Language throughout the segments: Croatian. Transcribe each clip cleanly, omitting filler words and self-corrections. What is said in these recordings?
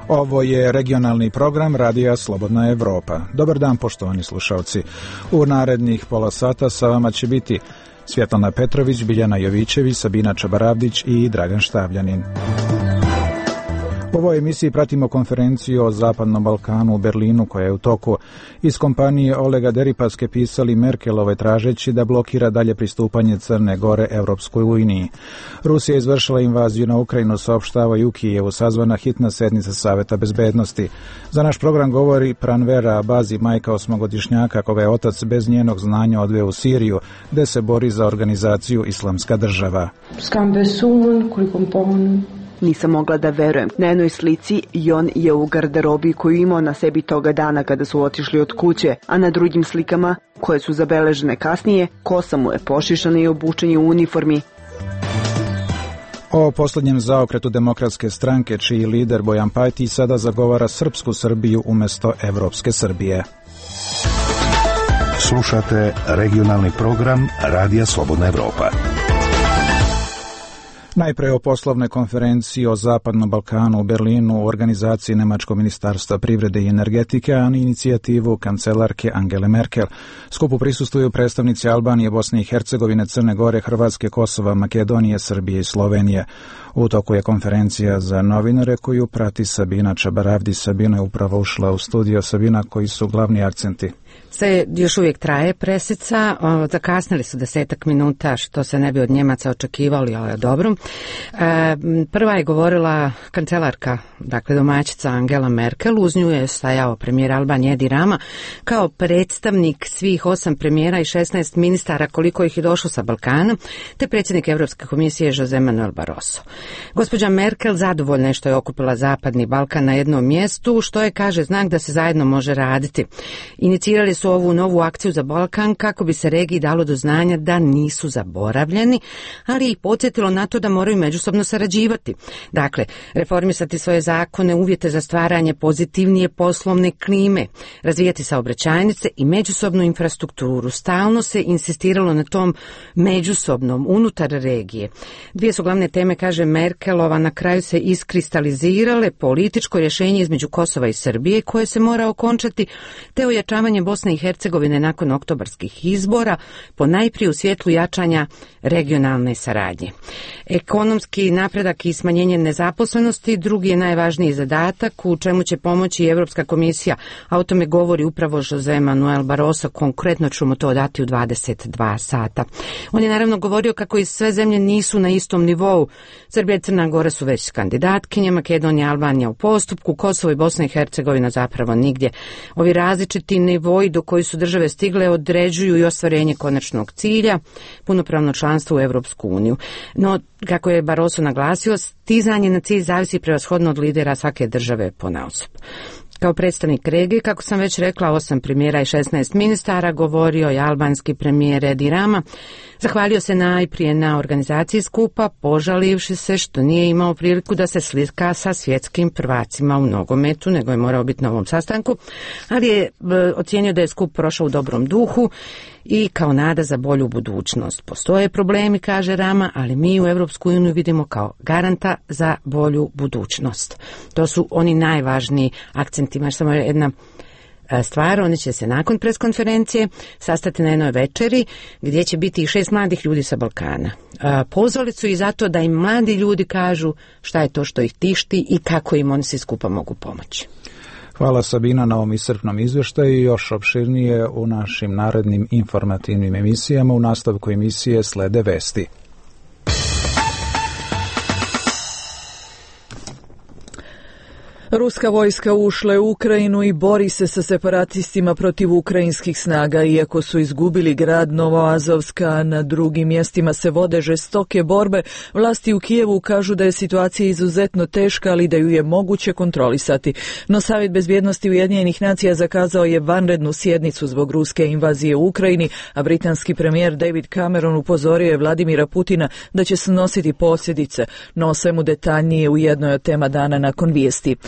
Ovo je regionalni program Radija Slobodna Evropa. Dobar dan, poštovani slušalci. U narednih pola sata sa vama će biti Svjetlana Petrović, Biljana Jovićević, Sabina Čabaravdić i Dragan Štavljanin. U ovoj emisiji pratimo konferenciju o Zapadnom Balkanu u Berlinu koja je u toku. Iz kompanije Olega Deripaske pisali Merkelove tražeći da blokira dalje pristupanje Crne Gore Europskoj uniji. Rusija je izvršila invaziju na Ukrajinu, saopštava i u Kijevu sazvana hitna sednica Saveta bezbednosti. Za naš program govori Pranvera Abazi, majka osmogodišnjaka koga je otac bez njenog znanja odveo u Siriju, gde se bori za organizaciju Islamska država. Nisam mogla da verujem. Na jednoj slici Jon je u garderobi koju imao na sebi toga dana kada su otišli od kuće, a na drugim slikama, koje su zabeležene kasnije, kosa mu je pošišana i obučen je u uniformi. O posljednjem zaokretu Demokratske stranke, čiji lider Bojan Pajtić sada zagovara srpsku Srbiju umjesto evropske Srbije. Slušate regionalni program Radija Slobodna Evropa. Najprej o poslovnoj konferenciji o Zapadnom Balkanu u Berlinu u organizaciji Nemačkog ministarstva privrede i energetike, a na inicijativu kancelarke Angele Merkel. Skupu prisustvuju predstavnici Albanije, Bosne i Hercegovine, Crne Gore, Hrvatske, Kosova, Makedonije, Srbije i Slovenije. U toku je konferencija za novinare koju prati Sabina Čabaravdić. Sabina je upravo ušla u studio. Sabina, koji su glavni akcenti? Sve još uvijek traje presica, zakasnili su 10 minuta što se ne bi od Njemaca očekivali, ali je dobro. Prva je govorila kancelarka, dakle domaćica Angela Merkel, uz nju je stajao premijer Albanije Edi Rama kao predstavnik svih 8 premijera i 16 ministara koliko ih je došlo sa Balkana, te predsjednik Europske komisije Jose Manuel Barroso. Gospođa Merkel zadovoljna je što je okupila Zapadni Balkan na jednom mjestu, što je, kaže, znak da se zajedno može raditi. Inicirali su ovu novu akciju za Balkan kako bi se regiji dalo do znanja da nisu zaboravljeni, ali ih podsjetilo na to da moraju međusobno sarađivati. Dakle, reformisati svoje zakone, uvjete za stvaranje pozitivnije poslovne klime, razvijati saobraćajnice i međusobnu infrastrukturu. Stalno se insistiralo na tom međusobnom unutar regije. Dvije su glavne teme, kaže Merkelova, na kraju se iskristalizirale: političko rješenje između Kosova i Srbije koje se mora okončati, te ojačavanje Bosne i Hercegovine nakon oktobarskih izbora, ponajprije u svjetlu jačanja regionalne saradnje. Ekonomski napredak i smanjenje nezaposlenosti drugi je najvažniji zadatak u čemu će pomoći Europska komisija, a o tome govori upravo Jose Manuel Barroso. Konkretno ću mu to dati u 22 sata. On je naravno govorio kako i sve zemlje nisu na istom nivou. Srbija i Crna Gora su već kandidatkinje, Makedonija i Albanija u postupku, Kosovo i Bosna i Hercegovina zapravo nigdje. Ovi različiti nivoji do koji su države stigle određuju i ostvarenje konačnog cilja, punopravno članstvo u Europsku uniju. No, kako je Barroso naglasio, stizanje na cilj zavisi prevashodno od lidera svake države ponaosob. Kao predstavnik regije, kako sam već rekla, 8 premijera i 16 ministara govorio je albanski premijer Edi Rama. Zahvalio se najprije na organizaciji skupa, požalivši se što nije imao priliku da se slika sa svjetskim prvacima u nogometu, nego je morao biti na ovom sastanku, ali je ocijenio da je skup prošao u dobrom duhu i kao nada za bolju budućnost. Postoje problemi, kaže Rama, ali mi u Europsku uniju vidimo kao garanta za bolju budućnost. To su oni najvažniji akcenti. Imaš samo jedna stvar, oni će se nakon preskonferencije sastati na jednoj večeri gdje će biti i 6 mladih ljudi sa Balkana. Pozvali su i zato da im mladi ljudi kažu šta je to što ih tišti i kako im oni svi skupa mogu pomoći. Hvala Sabina na ovom iscrpnom izvještaju i još opširnije u našim narednim informativnim emisijama. U nastavku emisije slede vesti. Ruska vojska ušla je u Ukrajinu i bori se sa separatistima protiv ukrajinskih snaga. Iako su izgubili grad Novoazovska, na drugim mjestima se vode žestoke borbe. Vlasti u Kijevu kažu da je situacija izuzetno teška, ali da ju je moguće kontrolisati. No Savjet bezbjednosti Ujedinjenih nacija zakazao je vanrednu sjednicu zbog ruske invazije u Ukrajini, a britanski premijer David Cameron upozorio je Vladimira Putina da će snositi posljedice. No o svemu detaljnije u jednoj od tema dana nakon vijesti.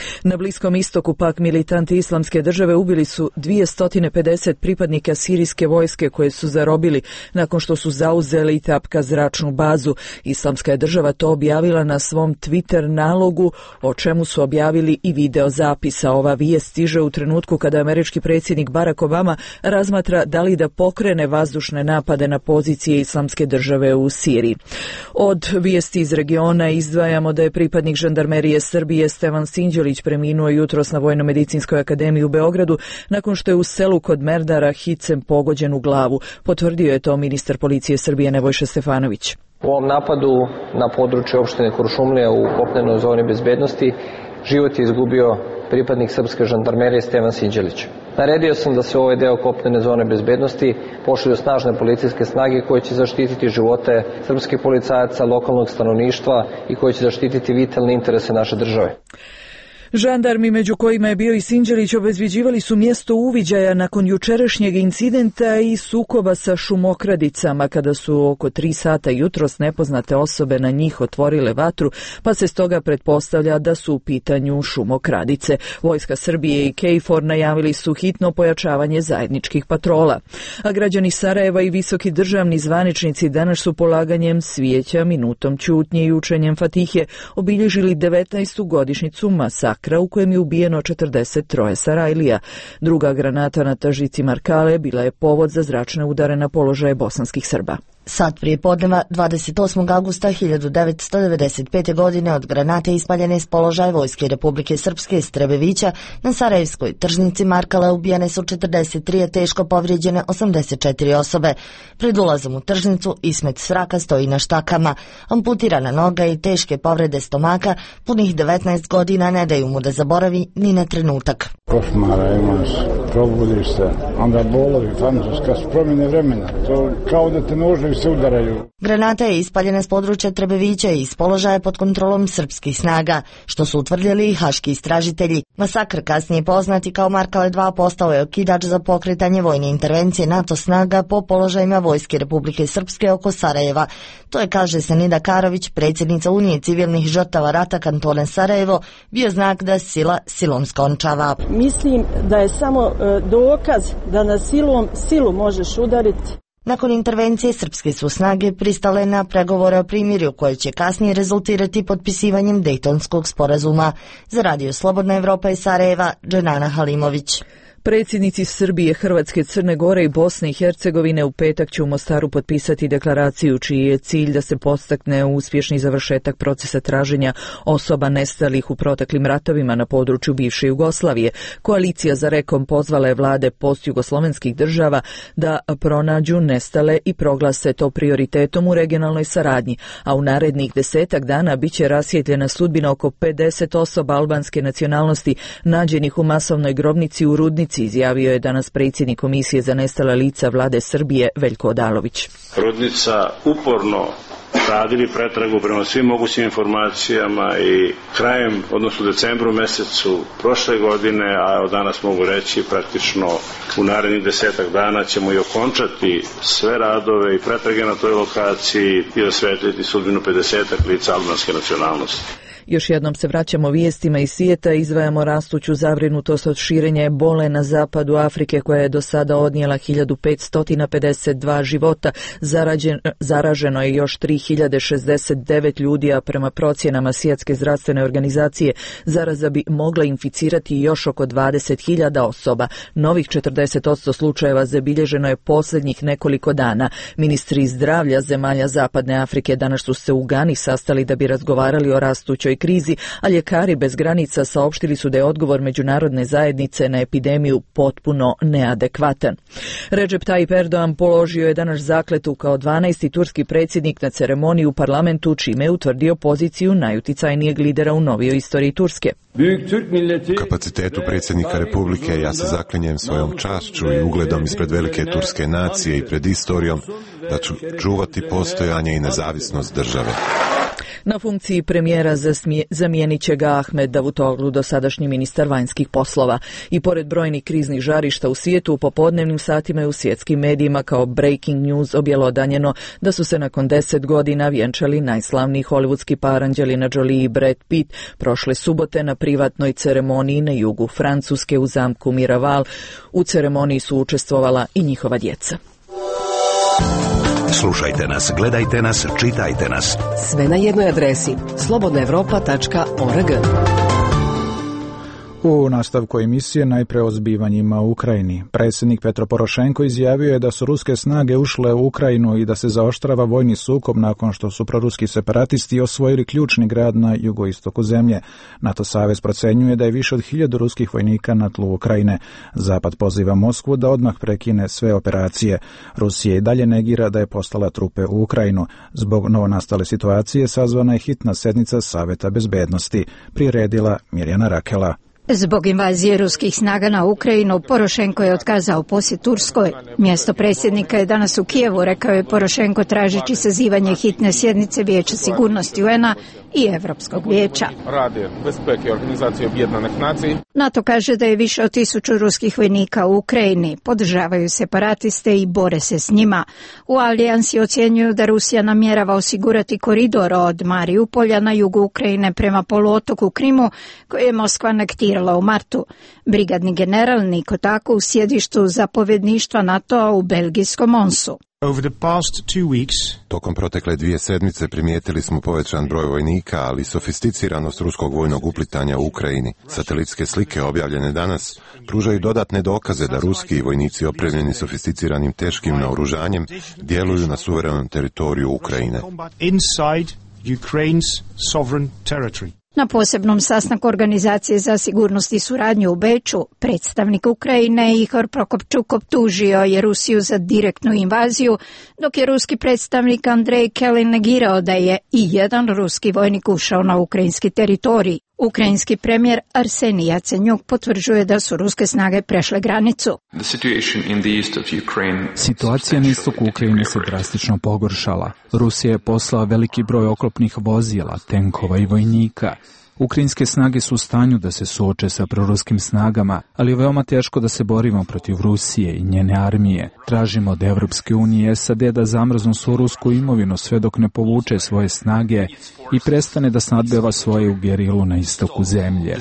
Na Bliskom istoku pak militanti Islamske države ubili su 250 pripadnika sirijske vojske koje su zarobili nakon što su zauzeli i Tapka zračnu bazu. Islamska je država to objavila na svom Twitter nalogu, o čemu su objavili i video zapisa. Ova vijest stiže u trenutku kada američki predsjednik Barack Obama razmatra da li da pokrene vazdušne napade na pozicije Islamske države u Siriji. Od vijesti iz regiona izdvajamo da je pripadnik žandarmerije Srbije Stevan Sinđelić preminuo jutros na Vojno-medicinskoj akademiji u Beogradu nakon što je u selu kod Merdara hicem pogođen u glavu. Potvrdio je to ministar policije Srbije Nebojša Stefanović. U ovom napadu na području opštine Kuršumlija u kopnenoj zoni bezbednosti život je izgubio pripadnik srpske žandarmerije Stevan Sinđelić. Naredio sam da se u ovaj deo kopnene zone bezbednosti pošalju snažne policijske snage koje će zaštititi živote srpskih policajaca, lokalnog stanovništva i koje će zaštititi vitalne interese naše države. Žandarmi, među kojima je bio i Sinđelić, obezbjeđivali su mjesto uviđaja nakon jučerašnjeg incidenta i sukoba sa šumokradicama kada su oko 3 sata jutros nepoznate osobe na njih otvorile vatru, pa se stoga pretpostavlja da su u pitanju šumokradice. Vojska Srbije i KFOR najavili su hitno pojačavanje zajedničkih patrola. A građani Sarajeva i visoki državni zvaničnici danas su polaganjem svijeća, minutom ćutnje i učenjem Fatihe obilježili 19. godišnjicu masakra u kojem je ubijeno 43 Sarajlija. Druga granata na tržnici Markale bila je povod za zračne udare na položaje bosanskih Srba. Sat prije podneva 28. augusta 1995. godine od granate ispaljene s položaja Vojske Republike Srpske iz Trebevića na Sarajevskoj tržnici Markale ubijene su 43, a teško povrijeđene 84 osobe. Pred ulazom u tržnicu Ismet Sraka stoji na štakama. Amputirana noga i teške povrede stomaka punih 19 godina ne daju mu da zaboravi ni na trenutak. Košmara imaš, probudiš se, onda bolovi, francuska, promjene vremena, to kao da te noževi se udaraju. Granata je ispaljena s područja Trebevića i iz položaja pod kontrolom srpskih snaga, što su utvrdili i haški istražitelji. Masakr, kasnije poznati kao Markale 2, postao je okidač za pokretanje vojne intervencije NATO snaga po položajima Vojske Republike Srpske oko Sarajeva. To je, kaže Senida Karović, predsjednica Unije civilnih žrtava rata kantona Sarajevo, bio znak da sila silom skončava. Mislim da je samo dokaz da na silu možeš udariti. Nakon intervencije srpske su snage pristale na pregovore o primirju koje će kasnije rezultirati potpisivanjem Dejtonskog sporazuma. Za Radio Slobodna Evropa iz Sarajeva, Dženana Halimović. Predsjednici Srbije, Hrvatske, Crne Gore i Bosne i Hercegovine u petak će u Mostaru potpisati deklaraciju čiji je cilj da se podstakne uspješni završetak procesa traženja osoba nestalih u proteklim ratovima na području bivše Jugoslavije. Koalicija za rekom pozvala je vlade postjugoslovenskih država da pronađu nestale i proglase to prioritetom u regionalnoj saradnji, a u narednih 10 dana biće rasvijetljena sudbina oko 50 osoba albanske nacionalnosti nađenih u masovnoj grobnici u Rudnici, izjavio je danas predsjednik Komisije za nestala lica vlade Srbije Veljko Odalović. Rudnica uporno radili pretragu prema svim mogućim informacijama i krajem, odnosno decembru mesecu prošle godine, a od danas mogu reći praktično u narednih 10 dana ćemo i okončati sve radove i pretrage na toj lokaciji i osvetliti sudbinu 50 lica albanske nacionalnosti. Još jednom se vraćamo vijestima iz svijeta, izdvajamo rastuću zabrinutost od širenja ebole na zapadu Afrike koja je do sada odnijela 1552 života, zaraženo je još 3069 ljudi, a prema procjenama Svjetske zdravstvene organizacije zaraza bi mogla inficirati još oko 20.000 osoba. Novih 40% slučajeva zabilježeno je posljednjih nekoliko dana. Ministri zdravlja zemalja zapadne Afrike danas su se u Gani sastali da bi razgovarali o rastućoj krizi, a ljekari bez granica saopštili su da je odgovor međunarodne zajednice na epidemiju potpuno neadekvatan. Recep Tayyip Erdogan položio je danas zakletvu kao 12. turski predsjednik na ceremoniji u parlamentu, čime je utvrdio poziciju najuticajnijeg lidera u novijoj istoriji Turske. Kapacitetu predsjednika Republike ja se zaklinjem svojom čašću i ugledom ispred velike turske nacije i pred istorijom da ću čuvati postojanje i nezavisnost države. Na funkciji premijera zamijenit će ga Ahmed Davutoglu, dosadašnji ministar vanjskih poslova. I pored brojnih kriznih žarišta u svijetu, u popodnevnim satima i u svjetskim medijima kao breaking news objelodanjeno da su se nakon 10 godina vjenčali najslavniji hollywoodski par Angelina Jolie i Brad Pitt prošle subote na privatnoj ceremoniji na jugu Francuske u zamku Miraval. U ceremoniji su učestvovala i njihova djeca. Slušajte nas, gledajte nas, čitajte nas. Sve na jednoj adresi slobodnaevropa.org. U nastavku emisije najpre o zbivanjima u Ukrajini. Predsjednik Petro Porošenko izjavio je da su ruske snage ušle u Ukrajinu i da se zaoštrava vojni sukob nakon što su proruski separatisti osvojili ključni grad na jugoistoku zemlje. NATO savez procenjuje da je više od 1000 ruskih vojnika na tlu Ukrajine. Zapad poziva Moskvu da odmah prekine sve operacije. Rusija i dalje negira da je poslala trupe u Ukrajinu. Zbog novonastale situacije sazvana je hitna sjednica Saveta bezbednosti, priredila Mirjana Rakela. Zbog invazije ruskih snaga na Ukrajinu, Porošenko je otkazao posjet Turskoj. Mjesto predsjednika je danas u Kijevu, rekao je Porošenko tražeći sazivanje hitne sjednice Vijeća sigurnosti UN-a i Europskog vijeća. NATO kaže da je više od 1000 ruskih vojnika u Ukrajini, podržavaju separatiste i bore se s njima. U alijansi ocjenjuju da Rusija namjerava osigurati koridor od Mariupolja na jugu Ukrajine prema poluotoku Krimu, koji je Moskva anektirala u martu. Brigadni general Niko Tako u sjedištu zapovjedništva NATO-a u belgijskom Monsu. Tokom protekle 2 sedmice primijetili smo povećan broj vojnika, ali sofisticiranost ruskog vojnog uplitanja u Ukrajini. Satelitske slike objavljene danas pružaju dodatne dokaze da ruski vojnici opremljeni sofisticiranim teškim naoružanjem djeluju na suverenom teritoriju Ukrajine. Na posebnom sastanku Organizacije za sigurnost i suradnju u Beču, predstavnik Ukrajine Ihor Prokopčuk optužio je Rusiju za direktnu invaziju, dok je ruski predstavnik Andrej Kelin negirao da je i jedan ruski vojnik ušao na ukrajinski teritorij. Ukrajinski premijer Arsenij Jacenjuk potvrđuje da su ruske snage prešle granicu. Situacija na istoku Ukrajine se drastično pogoršala. Rusija je poslala veliki broj oklopnih vozila, tenkova i vojnika. Ukrajinske snage su u stanju da se suoče sa proruskim snagama, ali je veoma teško da se borimo protiv Rusije i njene armije. Tražimo od Evropske unije i SAD da zamrznu svu rusku imovinu sve dok ne povuče svoje snage i prestane da snadbeva svoju gerilu na istoku zemlje.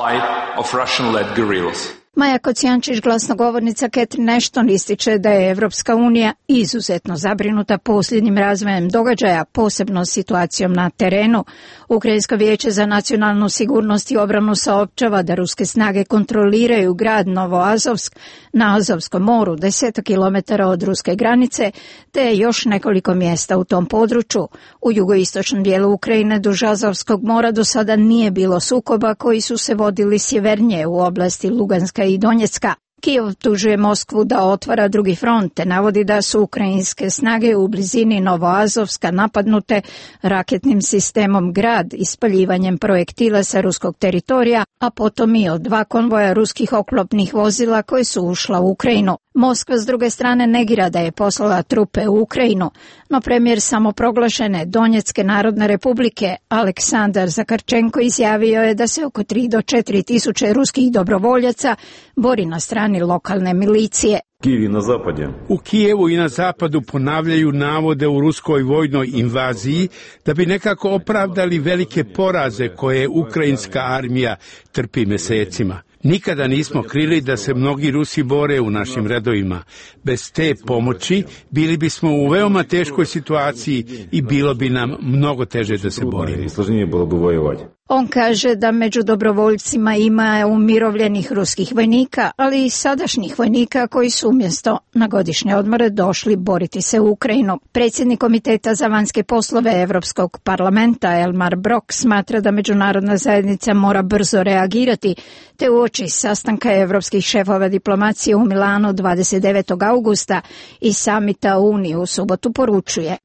Maja Kocijančić, glasnogovornica Catherine Ashton, ističe da je Evropska unija izuzetno zabrinuta posljednjim razvojem događaja, posebno situacijom na terenu. Ukrajinsko vijeće za nacionalnu sigurnost i obranu saopćava da ruske snage kontroliraju grad Novoazovsk na Azovskom moru, 10 km od ruske granice, te još nekoliko mjesta u tom području. U jugoistočnom dijelu Ukrajine duž Azovskog mora do sada nije bilo sukoba koji su se vodili sjevernije u oblasti Luganska i Donjecka. Kijev optužuje Moskvu da otvara drugi front, te navodi da su ukrajinske snage u blizini Novoazovska napadnute raketnim sistemom Grad, ispaljivanjem projektila sa ruskog teritorija, a potom i od 2 konvoja ruskih oklopnih vozila koje su ušla u Ukrajinu. Moskva s druge strane negira da je poslala trupe u Ukrajinu, no premijer samoproglašene Donjecke narodne republike Aleksandar Zakarčenko izjavio je da se oko 3 do 4 tisuće ruskih dobrovoljaca bori na strani lokalne milicije. U Kijevu i na zapadu ponavljaju navode u ruskoj vojnoj invaziji da bi nekako opravdali velike poraze koje ukrajinska armija trpi mjesecima. Nikada nismo krili da se mnogi Rusi bore u našim redovima. Bez te pomoći bili bismo u veoma teškoj situaciji i bilo bi nam mnogo teže da se borimo. On kaže da među dobrovoljcima ima umirovljenih ruskih vojnika, ali i sadašnjih vojnika koji su umjesto na godišnje odmore došli boriti se u Ukrajinu. Predsjednik Komiteta za vanjske poslove Europskog parlamenta Elmar Brok smatra da međunarodna zajednica mora brzo reagirati, te uoči sastanka europskih šefova diplomacije u Milanu 29. augusta i samita u Uniji u subotu poručuje.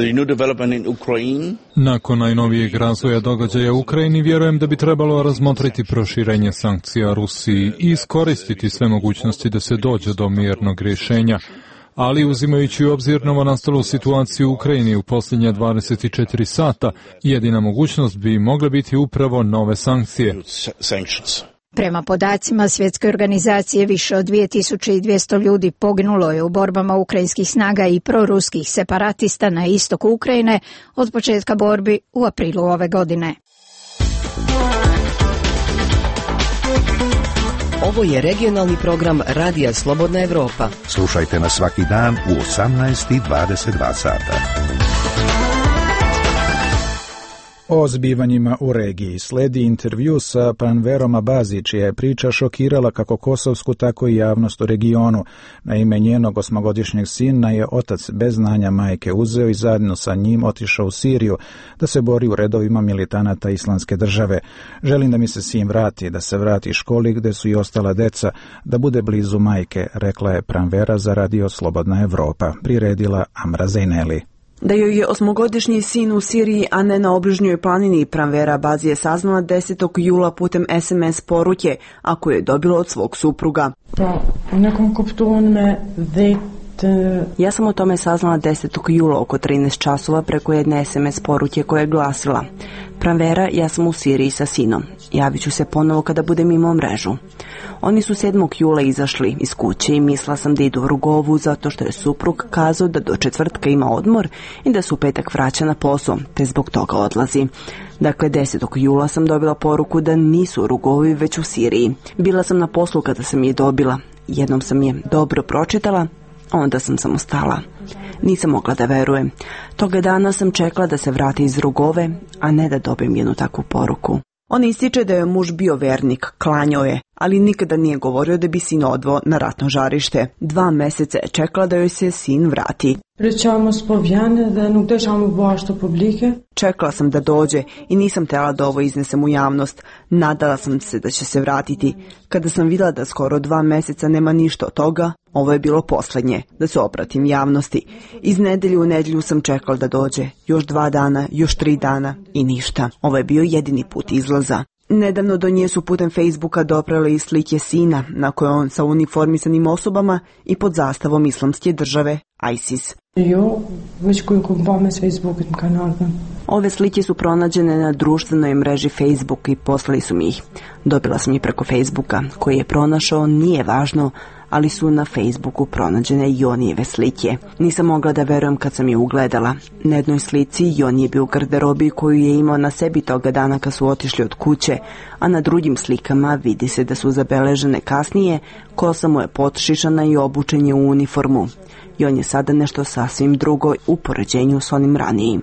Nakon najnovijeg razvoja događaja u Ukrajini, vjerujem da bi trebalo razmotriti proširenje sankcija Rusiji i iskoristiti sve mogućnosti da se dođe do mirnog rješenja. ali uzimajući u obzir novonastalu situaciju u Ukrajini u posljednja 24 sata, jedina mogućnost bi mogle biti upravo nove sankcije. Prema podacima Svjetske organizacije, više od 2200 ljudi poginulo je u borbama ukrajinskih snaga i proruskih separatista na istoku Ukrajine od početka borbi u aprilu ove godine. Ovo je regionalni program Radija Slobodna Evropa. Slušajte nas svaki dan u 18:22 sata. O zbivanjima u regiji sledi intervju sa Pranverom Abazi, čija je priča šokirala kako kosovsku, tako i javnost u regionu. Naime, njenog 8-godišnjeg sina je otac bez znanja majke uzeo i zajedno sa njim otišao u Siriju da se bori u redovima militanata Islamske države. Želim da mi se sin vrati, da se vrati školi gde su i ostala deca, da bude blizu majke, rekla je Pranvera za Radio Slobodna Evropa, priredila Amra Zejneli. Da joj je 8-godišnji sin u Siriji, a ne na obližnjoj planini, Pranvera Abazi je saznala 10. jula putem SMS poruke, a koju je dobila od svog supruga. Ja sam o tome saznala 10. jula oko 13 časova preko jedne SMS poruke koja je glasila: Pranvera, ja sam u Siriji sa sinom. Javit ću se ponovo kada budem imao mrežu. Oni su 7. jula izašli iz kuće i mislila sam da idu u Rugovu zato što je suprug kazao da do četvrtka ima odmor i da se u petak vraća na posao, te zbog toga odlazi. Dakle, 10. jula sam dobila poruku da nisu u Rugovi već u Siriji. Bila sam na poslu kada sam je dobila. Jednom sam je dobro pročitala, onda sam samo stala. Nisam mogla da verujem. Toga dana sam čekala da se vrati iz Rugove, a ne da dobijem jednu takvu poruku. On ističe da je muž bio vernik, klanjao je, ali nikada nije govorio da bi sin odveo na ratno žarište. 2 meseca je čekala da joj se sin vrati. Čekala sam da dođe i nisam htjela da ovo iznesem u javnost. Nadala sam se da će se vratiti. Kada sam vidjela da skoro 2 meseca nema ništa od toga, ovo je bilo posljednje, da se obratim javnosti. Iz nedelju u nedelju sam čekala da dođe. Još 2 dana, još 3 dana i ništa. Ovo je bio jedini put izlaza. Nedavno do nje su putem Facebooka doprale i slike sina, na kojoj on sa uniformisanim osobama i pod zastavom Islamske države, ISIS. Ove slike su pronađene na društvenoj mreži Facebook i poslali su mi ih. Dobila sam ih preko Facebooka, koji je pronašao, nije važno, ali su na Facebooku pronađene Jonijeve slike. Nisam mogla da verujem kad sam je ugledala. Na jednoj slici Jon je bio u garderobi koju je imao na sebi toga dana kad su otišli od kuće, a na drugim slikama vidi se da su zabeležene kasnije, kosa mu je potšišana i obučen je u uniformu. Jon je sada nešto sasvim drugo u poređenju s onim ranijim.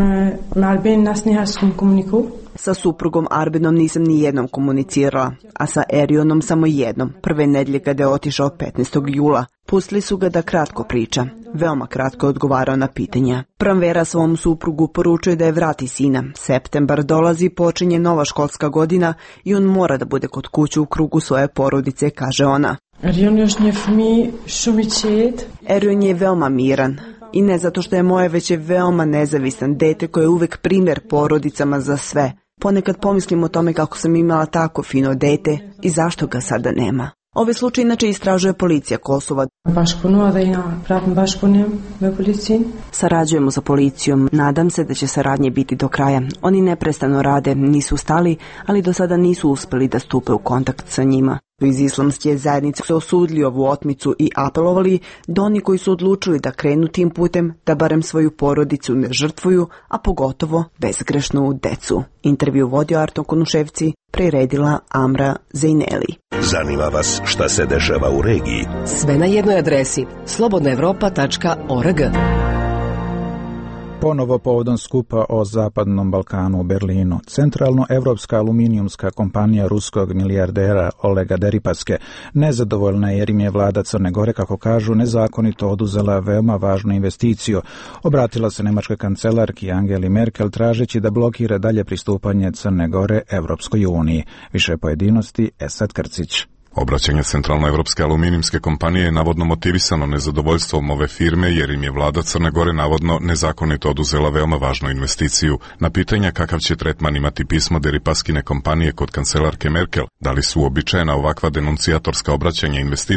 Sa suprugom Arbenom nisam ni jednom komunicirala, a sa Erionom samo jednom, prve nedjelje kada je otišao 15. jula. Pustili su ga da kratko priča. Veoma kratko je odgovarao na pitanja. Pranvera svom suprugu poručuje da je vrati sina. Septembar dolazi, počinje nova školska godina i on mora da bude kod kuće u krugu svoje porodice, kaže ona. Erion je veoma miran. I ne zato što je moje, već je veoma nezavisan dete koje je uvek primjer porodicama za sve. Ponekad pomislim o tome kako sam imala tako fino dete i zašto ga sada nema. Ove slučaje inače istražuje policija Kosova. Sarađujemo sa policijom. Nadam se da će saradnje biti do kraja. Oni neprestano rade, nisu stali, ali do sada nisu uspeli da stupe u kontakt sa njima. Iz islamske zajednice su osudili ovu otmicu i apelovali da oni koji su odlučili da krenu tim putem, da barem svoju porodicu ne žrtvuju, a pogotovo bezgrešnu decu. Intervju vodio Arton Konuševci, priredila Amra Zejneli. Zanima vas šta se dešava u regiji? Sve na jednoj adresi slobodnaevropa.org. Ponovo povodom skupa o Zapadnom Balkanu u Berlinu, centralno-evropska aluminijumska kompanija ruskog milijardera Olega Deripaske nezadovoljna je jer im je vlada Crne Gore, kako kažu, nezakonito oduzela veoma važnu investiciju. Obratila se nemačkoj kancelarki Angeli Merkel tražeći da blokira dalje pristupanje Crne Gore Evropskoj uniji. Više pojedinosti Esad Krcić. Obraćanje centralnoevropske aluminijumske kompanije je navodno motivisano nezadovoljstvom ove firme jer im je vlada Crne Gore navodno nezakonito oduzela veoma važnu investiciju. Na pitanja kakav će tretman imati pismo Deripaskine kompanije kod kancelarke Merkel, da li su uobičajena ovakva denuncijatorska obraćanja investitora,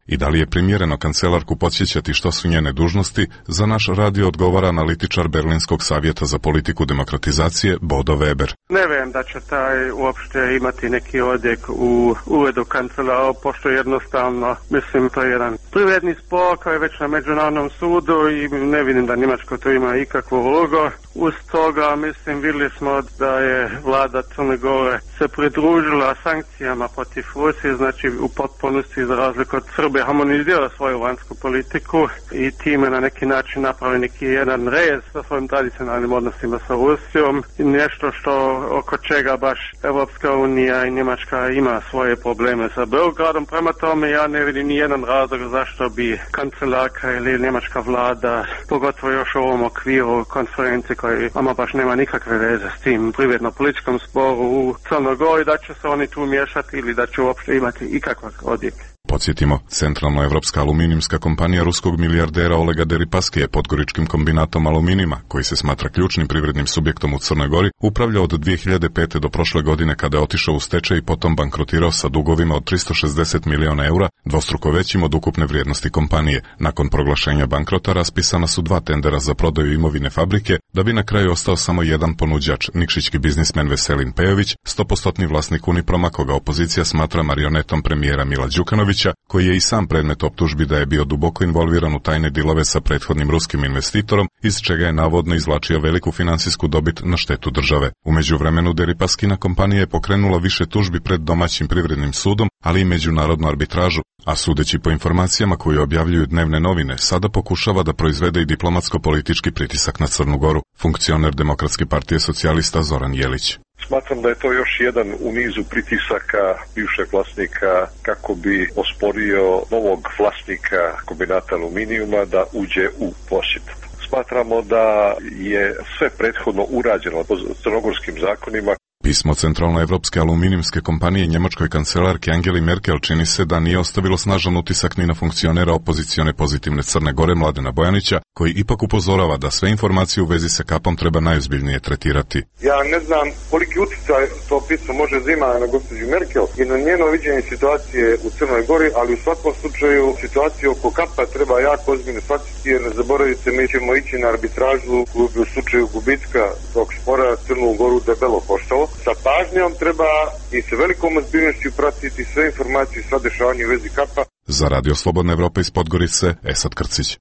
I da li je primjereno kancelarku podsjećati što su njene dužnosti, za naš radio odgovara analitičar Berlinskog savjeta za politiku demokratizacije Bodo Weber. Ne vem da će taj uopšte imati neki odjek u uredu kancelara, pošto jednostavno, mislim, to je jedan privredni spor koji je već na međunarodnom sudu i ne vidim da Njemačko to ima ikakvu ulogu. Uz toga, mislim, vidjeli smo da je vlada Crne Gore se pridružila sankcijama protiv Rusije, znači u potpunosti za razliku od Srbije harmonizira svoju vanjsku politiku i time na neki način napravi neki jedan rez sa svojim tradicionalnim odnosima sa Rusijom. Nešto oko čega baš Evropska unija i Njemačka ima svoje probleme sa Beogradom. Prema tome ja ne vidim ni jedan razlog zašto bi kancelarka ili njemačka vlada, pogotovo još u ovom okviru konferencije koji ama baš nema nikakve veze s tim privredno-političkom sporu u Crnoj Gori, da će se oni tu miješati ili da će uopšte imati ikakav odjek. Podsjetimo, centralnoevropska aluminijumska kompanija ruskog milijardera Olega Deripaske je podgoričkim kombinatom aluminijuma, koji se smatra ključnim privrednim subjektom u Crnoj Gori, upravlja od 2005. do prošle godine kada je otišao u stečaj i potom bankrotirao sa dugovima od 360 miliona eura, dvostruko većim od ukupne vrijednosti kompanije. Nakon proglašenja bankrota raspisana su 2 tendera za prodaju imovine fabrike, da bi na kraju ostao samo jedan ponuđač, nikšićki biznismen Veselin Pejović, 100% vlasnik Uniproma, koga opozicija smatra marionetom premijera Mila Đukanovića, koji je i sam predmet optužbi da je bio duboko involviran u tajne dilove sa prethodnim ruskim investitorom, iz čega je navodno izvlačio veliku finansijsku dobit na štetu države. U međuvremenu Deripaskina kompanija je pokrenula više tužbi pred domaćim privrednim sudom, ali i međunarodnu arbitražu, a sudeći po informacijama koje objavljuju dnevne novine, sada pokušava da proizvede i diplomatsko-politički pritisak na Crnu Goru. Funkcioner Demokratske partije socijalista Zoran Jelić. Smatram da je to još jedan u nizu pritisaka bivšeg vlasnika kako bi osporio novog vlasnika kombinata aluminijuma da uđe u posjed. Smatramo da je sve prethodno urađeno po crnogorskim zakonima. Pismo centralnoevropske aluminijumske kompanije njemačkoj kancelarki Angeli Merkel čini se da nije ostavilo snažan utisak ni na funkcionera opozicione pozitivne Crne Gore Mladena Bojanića, koji ipak upozorava da sve informacije u vezi sa kapom treba najozbiljnije tretirati. Ja ne znam koliki utjecaj to pismo može imati na gospođu Merkel i na njeno viđenje situacije u Crnoj Gori, ali u svakom slučaju situaciju oko kapa treba jako ozbiljno shvatiti, jer ne zaboravite, mi ćemo ići na arbitražu u slučaju gubitka tog spora Crnu Goru debelo koštalo. Sa pažnjom treba i sa velikom ozbiljnošću pratiti sve informacije i sva dešavanja u vezi kapa. Za Radio Slobodna Evropa iz Podgorice, Esad Krcić.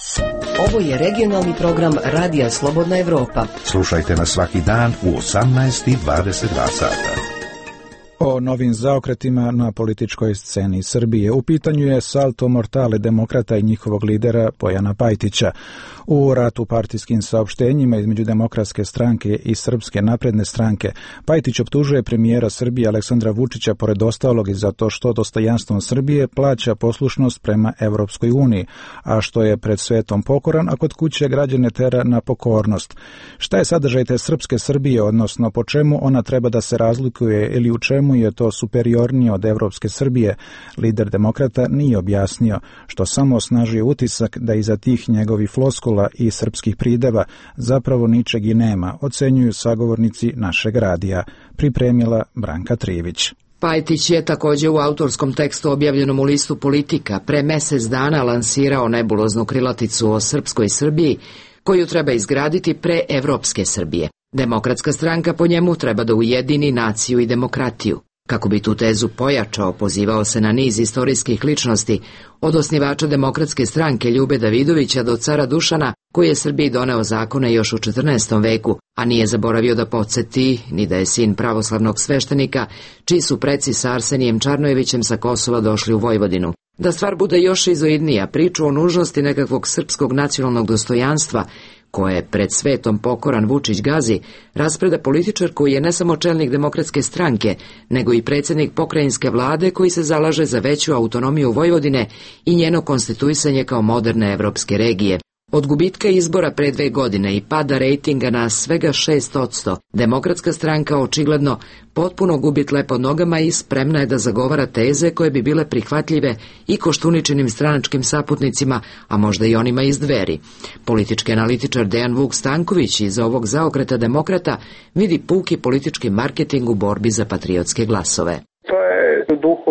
Ovo je regionalni program Radija Slobodna Evropa. Slušajte nas svaki dan u 18:22 sata. O novim zaokretima na političkoj sceni Srbije. U pitanju je salto mortale demokrata i njihovog lidera Bojana Pajtića. U ratu partijskim saopštenjima između Demokratske stranke i Srpske napredne stranke, Pajtić optužuje premijera Srbije Aleksandra Vučića pored ostalog i zato što dostojanstvom Srbije plaća poslušnost prema Evropskoj uniji, a što je pred svetom pokoran, a kod kuće građane tera na pokornost. Šta je sadržaj te srpske Srbije, odnosno po čemu ona treba da se razlikuje ili u čemu je to superiornije od Evropske Srbije, lider demokrata nije objasnio, što samo osnažuje utisak da iza tih njegovih floskula i srpskih prideva zapravo ničeg i nema, ocenjuju sagovornici našeg radija. Pripremila Branka Trivić. Pajtić je također u autorskom tekstu objavljenom u listu Politika pre mesec dana lansirao nebuloznu krilaticu o srpskoj Srbiji, koju treba izgraditi pre Evropske Srbije. Demokratska stranka po njemu treba da ujedini naciju i demokratiju. Kako bi tu tezu pojačao, pozivao se na niz istorijskih ličnosti, od osnivača Demokratske stranke Ljube Davidovića do cara Dušana, koji je Srbiji doneo zakone još u 14. veku, a nije zaboravio da podsjeti ni da je sin pravoslavnog sveštenika, čiji su preci sa Arsenijem Čarnojevićem sa Kosova došli u Vojvodinu. Da stvar bude još izoidnija, priču o nužnosti nekakvog srpskog nacionalnog dostojanstva, koje pred svetom pokoran Vučić gazi, raspreda političar koji je ne samo čelnik Demokratske stranke, nego i predsjednik pokrajinske vlade koji se zalaže za veću autonomiju Vojvodine i njeno konstituisanje kao moderne evropske regije. Od gubitka izbora pre 2 godine i pada rejtinga na svega 6%, Demokratska stranka očigledno potpuno gubi tle pod nogama i spremna je da zagovara teze koje bi bile prihvatljive i Koštuničinim stranačkim saputnicima, a možda i onima iz Dveri. Politički analitičar Dejan Vuk Stanković iz ovog zaokreta demokrata vidi puki politički marketing u borbi za patriotske glasove. To je u duhu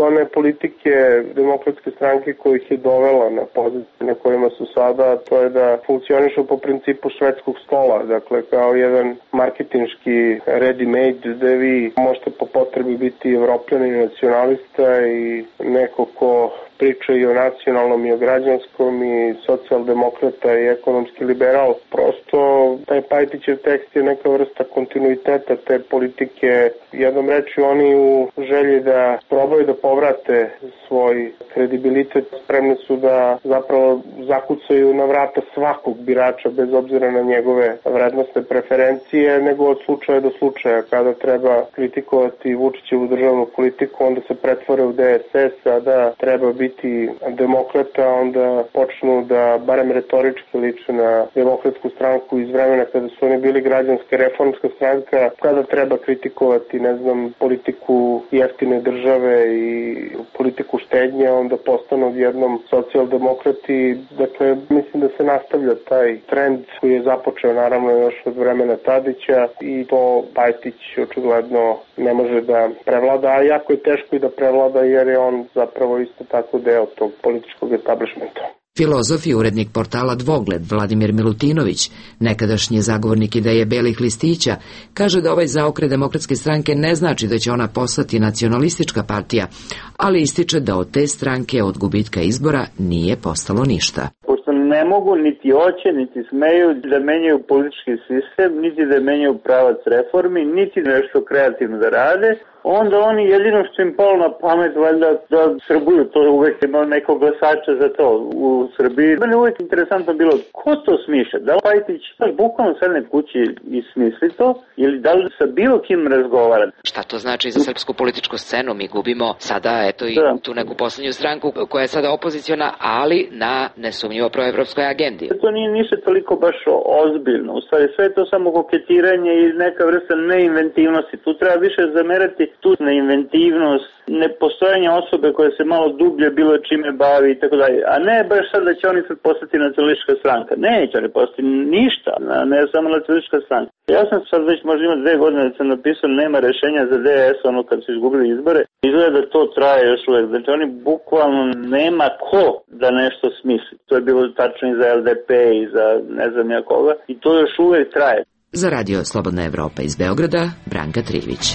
one politike Demokratske stranke koji ih je dovela na pozicije na kojima su sada, to je da funkcionišu po principu švedskog stola, dakle kao jedan marketinški ready-made gde vi možete po potrebi biti evropljanin nacionalista i neko ko priča i o nacionalnom i o građanskom i socijaldemokrata i ekonomski liberal. Prosto taj Pajtićev tekst je neka vrsta kontinuiteta te politike. Jednom reči oni u želji da probaju da povrate svoj kredibilitet, spremni su da zapravo zakucaju na vrata svakog birača bez obzira na njegove vrednostne preferencije, nego od slučaja do slučaja. Kada treba kritikovati Vučićevu državnu politiku, onda se pretvore u DSS, a da treba biti demokrata, onda počnu da barem retorički liče na Demokratsku stranku iz vremena kada su oni bili građanska reformska stranka. Kada treba kritikovati, politiku jeftine države i politiku štednje, onda postanu odjednom socijaldemokrati. Dakle, mislim da se nastavlja taj trend koji je započeo naravno još od vremena Tadića i to Pajtić očigledno ne može da prevlada, a jako je teško i da prevlada jer je on zapravo isto tako deo tog političkog establishmenta. Filozof i urednik portala Dvogled Vladimir Milutinović, nekadašnji zagovornik ideje belih listića, kaže da ovaj zaokret Demokratske stranke ne znači da će ona postati nacionalistička partija, ali ističe da od te stranke od gubitka izbora nije postalo ništa. Pošto ne mogu, niti hoće, niti smeju da menjaju politički sistem, niti da menjaju pravac reformi, niti nešto kreativno da rade, onda oni jedino što im palo na pamet valjda da srbuju, to uvek imao nekog glasača za to u Srbiji. Meni uvek interesantno bilo ko to smišlja, da li Pajtić bukvalno sedne kući i smisli to ili da li sa bilo kim razgovara. Šta to znači za srpsku političku scenu? Mi gubimo sada i tu neku poslednju stranku koja je sada opoziciona, ali na nesumnjivo proevropskoj agendi. To nije ništa toliko baš ozbiljno. U stvari sve je to samo koketiranje i neka vrsta neinventivnosti. Tu treba više zamerati tu neinventivnost, nepostojanje osobe koja se malo dublje bilo čime bavi i tako dalje. A ne baš sad da će oni sad postati nacionalistička stranka. Neće oni postati ništa, ne samo nacionalistička stranka. Ja sam sad već možda ima 2 godine da sam napisao nema rešenja za DS kad su izgubili izbore. Izgleda da to traje još uvek. Znači oni bukvalno nema ko da nešto smisli. To je bilo tačno i za LDP i za ne znam ja koga i to još uvek traje. Za Radio Slobodna Evropa iz Beograda, Branka Trivić.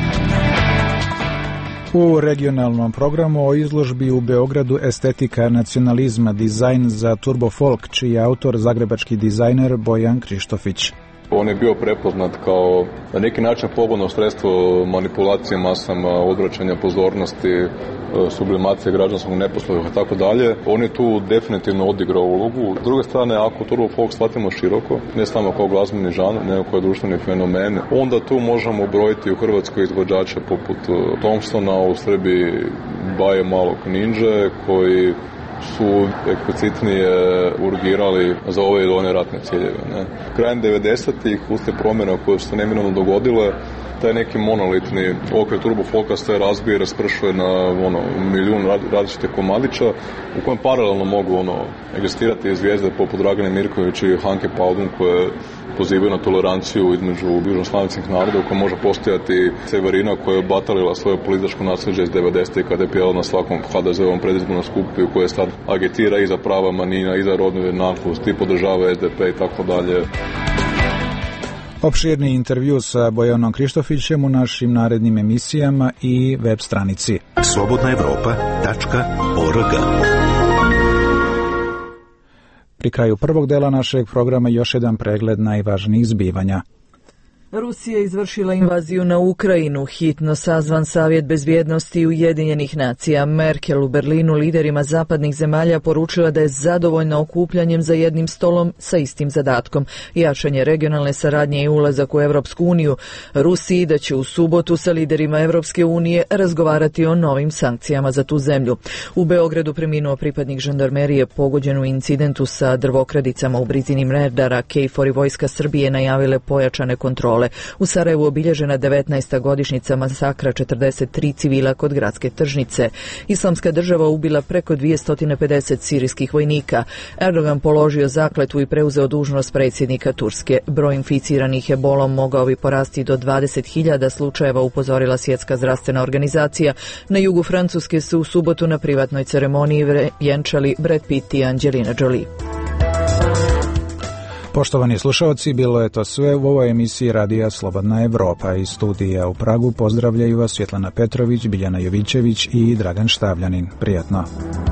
U regionalnom programu o izložbi u Beogradu Estetika nacionalizma, dizajn za Turbo Folk, čiji je autor zagrebački dizajner Bojan Krištofić. On je bio prepoznat kao na neki način pogodno sredstvo manipulacije masama, odvraćanja pozornosti, sublimacije građanskog neposluha i tako dalje. On je tu definitivno odigrao ulogu. S druge strane, ako Turbo Folk shvatimo široko, ne samo kao glazbeni žanr, nego kao društveni fenomen, onda tu možemo brojiti u Hrvatskoj izvođače poput Thompsona, u Srbiji Baje Malog Ninja, koji su eksplicitnije urgirali za ove ili one ratne ciljeve. Krajem 90-ih, uslijed promjena koje su se neminovno dogodile, taj neki monolitni okvir Turbo Folka se razbije i raspršuje na milijun različite komadića u kojem paralelno mogu egzistirati zvijezde poput Dragane Mirković i Hanke Paudum koje pozivaju na toleranciju između južnoslavenskih naroda u kojoj može postojati Severina koja je batalila svoje političko nasljeđe iz 90-ih kada je pjela na svakom HDZ-ovom predizbornom skupu koje sad agitira i za prava manjina i za rodnu jednakost i podržava SDP i tako dalje. Opširni intervju sa Bojanom Krištofićem u našim narednim emisijama i web stranici slobodnaevropa.org. Pri kraju prvog dela našeg programa još jedan pregled najvažnijih zbivanja. Rusija je izvršila invaziju na Ukrajinu, hitno sazvan Savjet bezbjednosti Ujedinjenih nacija. Merkel u Berlinu liderima zapadnih zemalja poručila da je zadovoljna okupljanjem za jednim stolom sa istim zadatkom. Jačanje regionalne saradnje i ulazak u Evropsku uniju. Rusiji da će u subotu sa liderima Evropske unije razgovarati o novim sankcijama za tu zemlju. U Beogradu preminuo pripadnik žandarmerije pogođen u incidentu sa drvokradicama u blizini Merdara. KFOR i Vojska Srbije najavile pojačane kontrole. škole. U Sarajevu obilježena 19. godišnjica masakra 43 civila kod gradske tržnice. Islamska država ubila preko 250 sirijskih vojnika. Erdogan položio zakletvu i preuzeo dužnost predsjednika Turske. Broj inficiranih ebolom mogao bi porasti do 20.000 slučajeva, upozorila Svjetska zdravstvena organizacija. Na jugu Francuske su u subotu na privatnoj ceremoniji vjenčali Brad Pitt i Angelina Jolie. Poštovani slušalci, bilo je to sve u ovoj emisiji Radija Slobodna Evropa. Iz studija u Pragu pozdravljaju vas Svjetlana Petrović, Biljana Jovićević i Dragan Štavljanin. Prijatno.